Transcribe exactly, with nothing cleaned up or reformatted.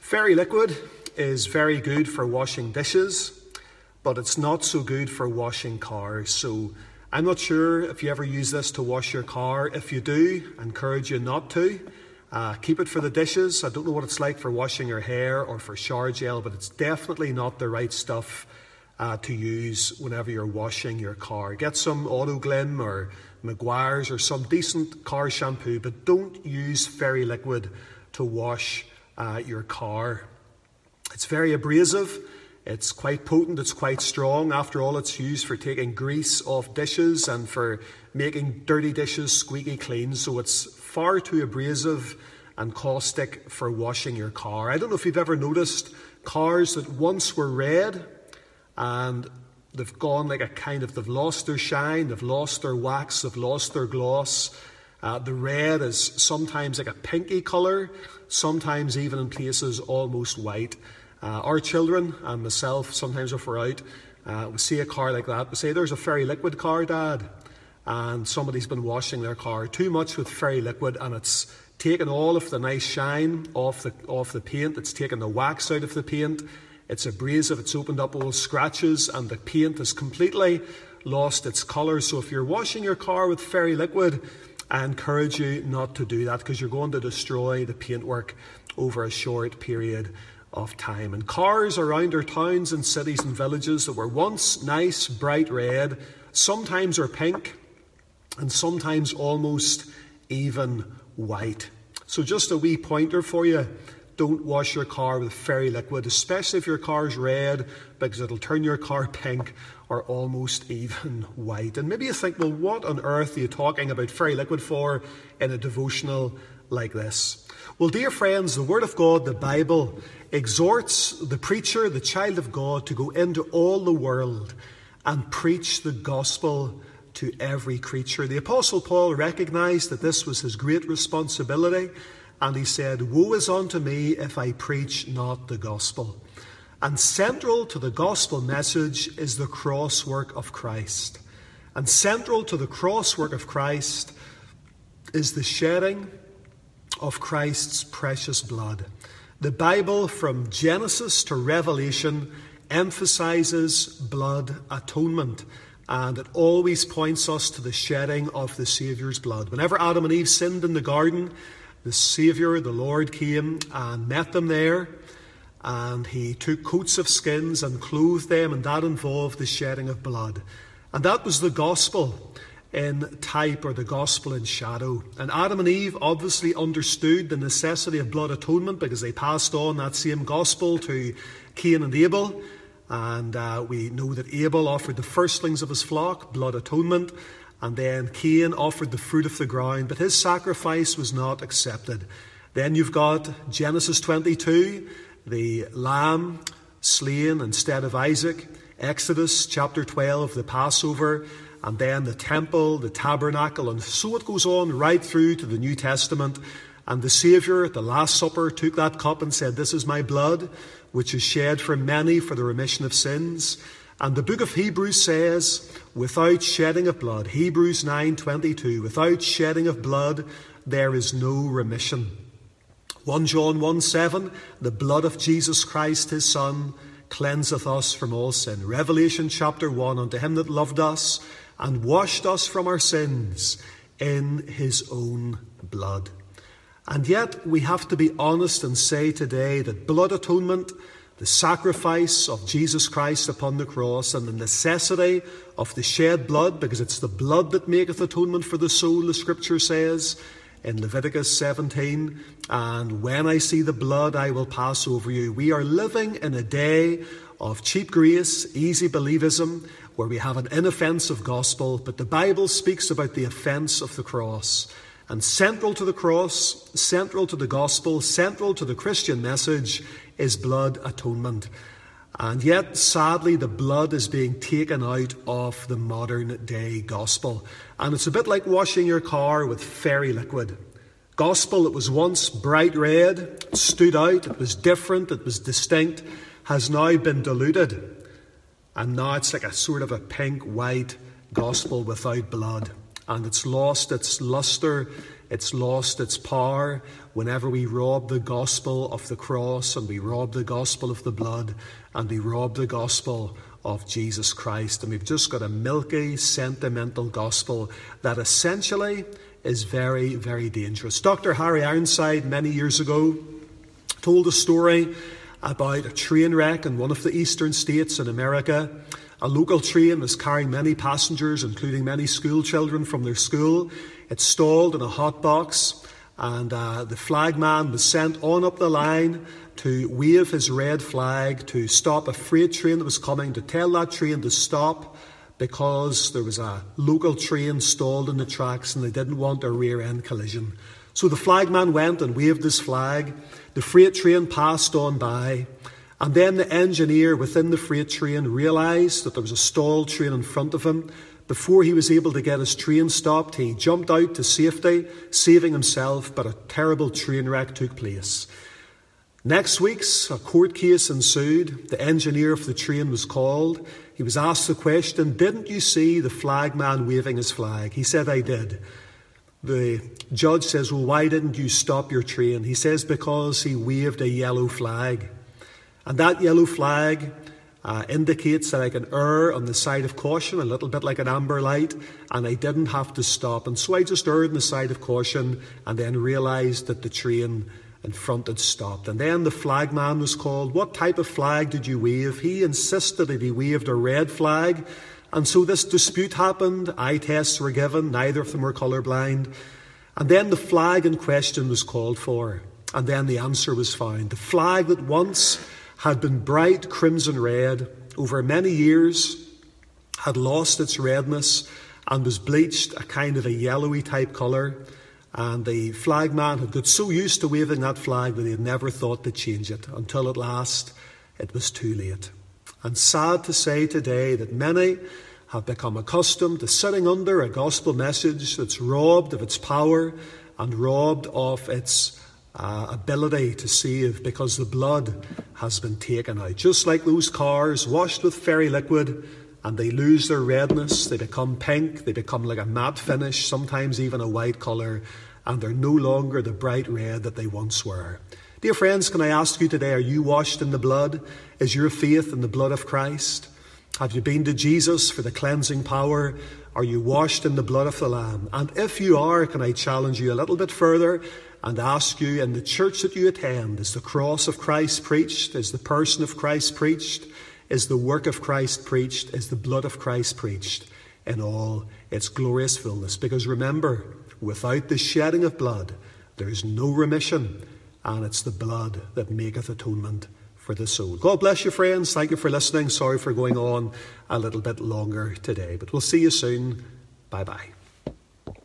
Fairy liquid is very good for washing dishes, but it's not so good for washing cars. So I'm not sure if you ever use this to wash your car. If you do, I encourage you not to. Uh, keep it for the dishes. I don't know what it's like for washing your hair or for shower gel, but it's definitely not the right stuff uh, to use whenever you're washing your car. Get some Autoglym or Meguiar's or some decent car shampoo, but don't use fairy liquid to wash uh, your car. It's very abrasive. It's quite potent. It's quite strong. After all, it's used for taking grease off dishes and for making dirty dishes squeaky clean. So it's far too abrasive and caustic for washing your car. I don't know if you've ever noticed cars that once were red and they've gone like a kind of, they've lost their shine, they've lost their wax, they've lost their gloss. Uh, the red is sometimes like a pinky colour, sometimes even in places almost white. Uh, our children and myself, sometimes if we're out, uh, we see a car like that, we say, "There's a fairy liquid car, Dad." And somebody's been washing their car too much with fairy liquid, and it's taken all of the nice shine off the off the paint. It's taken the wax out of the paint. It's abrasive. It's opened up old scratches, and the paint has completely lost its colour. So if you're washing your car with fairy liquid, I encourage you not to do that, because you're going to destroy the paintwork over a short period of time. And cars around our towns and cities and villages that were once nice, bright red, sometimes are pink, and sometimes almost even white. So just a wee pointer for you: don't wash your car with fairy liquid, especially if your car's red, because it'll turn your car pink or almost even white. And maybe you think, well, what on earth are you talking about fairy liquid for in a devotional like this? Well, dear friends, the Word of God, the Bible, exhorts the preacher, the child of God, to go into all the world and preach the gospel to every creature. The Apostle Paul recognized that this was his great responsibility, and he said, "Woe is unto me if I preach not the gospel." And central to the gospel message is the cross work of Christ. And central to the cross work of Christ is the shedding of Christ's precious blood. The Bible, from Genesis to Revelation, emphasizes blood atonement. And it always points us to the shedding of the Saviour's blood. Whenever Adam and Eve sinned in the garden, the Saviour, the Lord, came and met them there. And he took coats of skins and clothed them, and that involved the shedding of blood. And that was the gospel in type, or the gospel in shadow. And Adam and Eve obviously understood the necessity of blood atonement, because they passed on that same gospel to Cain and Abel. And uh, we know that Abel offered the firstlings of his flock, blood atonement. And then Cain offered the fruit of the ground, but his sacrifice was not accepted. Then you've got Genesis twenty-two, the lamb slain instead of Isaac. Exodus chapter twelve, the Passover. And then the temple, the tabernacle. And so it goes on right through to the New Testament. And the Saviour at the Last Supper took that cup and said, "This is my blood, which is shed for many for the remission of sins." And the book of Hebrews says, without shedding of blood, Hebrews nine twenty-two, without shedding of blood, there is no remission. First John one seven, the blood of Jesus Christ, his Son, cleanseth us from all sin. Revelation chapter one, unto him that loved us and washed us from our sins in his own blood. And yet we have to be honest and say today that blood atonement, the sacrifice of Jesus Christ upon the cross, and the necessity of the shed blood, because it's the blood that maketh atonement for the soul, the Scripture says in Leviticus seventeen, "And when I see the blood, I will pass over you." We are living in a day of cheap grace, easy believism, where we have an inoffensive gospel, but the Bible speaks about the offence of the cross. And central to the cross, central to the gospel, central to the Christian message is blood atonement. And yet, sadly, the blood is being taken out of the modern day gospel. And it's a bit like washing your car with fairy liquid. Gospel that was once bright red, stood out, it was different, it was distinct, has now been diluted. And now it's like a sort of a pink, white gospel without blood. And it's lost its luster, it's lost its power whenever we rob the gospel of the cross, and we rob the gospel of the blood, and we rob the gospel of Jesus Christ. And we've just got a milky, sentimental gospel that essentially is very, very dangerous. Doctor Harry Ironside, many years ago, told a story about a train wreck in one of the eastern states in America. A local train was carrying many passengers, including many school children from their school. It stalled in a hot box, and uh, the flagman was sent on up the line to wave his red flag to stop a freight train that was coming, to tell that train to stop because there was a local train stalled in the tracks and they didn't want a rear-end collision. So the flagman went and waved his flag. The freight train passed on by, and then the engineer within the freight train realised that there was a stalled train in front of him. Before he was able to get his train stopped, he jumped out to safety, saving himself, but a terrible train wreck took place. Next week's a court case ensued. The engineer of the train was called. He was asked the question, "Didn't you see the flagman waving his flag?" He said, "I did." The judge says, "Well, why didn't you stop your train?" He says, "Because he waved a yellow flag. And that yellow flag uh, indicates that I can err on the side of caution, a little bit like an amber light, and I didn't have to stop. And so I just erred on the side of caution and then realised that the train in front had stopped." And then the flagman was called. "What type of flag did you wave?" He insisted that he waved a red flag. And so this dispute happened. Eye tests were given. Neither of them were colourblind. And then the flag in question was called for. And then the answer was found. The flag that once had been bright crimson red, over many years had lost its redness and was bleached a kind of a yellowy type colour. And the flagman had got so used to waving that flag that he had never thought to change it, until at last it was too late. And sad to say today that many have become accustomed to sitting under a gospel message that's robbed of its power and robbed of its uh, ability to save, because the blood has been taken out. Just like those cars washed with fairy liquid, and they lose their redness, they become pink, they become like a matte finish, sometimes even a white colour, and they're no longer the bright red that they once were. Dear friends, can I ask you today, are you washed in the blood? Is your faith in the blood of Christ? Have you been to Jesus for the cleansing power? Are you washed in the blood of the Lamb? And if you are, can I challenge you a little bit further and ask you, in the church that you attend, is the cross of Christ preached? Is the person of Christ preached? Is the work of Christ preached? Is the blood of Christ preached in all its glorious fullness? Because remember, without the shedding of blood, there is no remission, and it's the blood that maketh atonement for the soul. God bless you, friends. Thank you for listening. Sorry for going on a little bit longer today, but we'll see you soon. Bye-bye.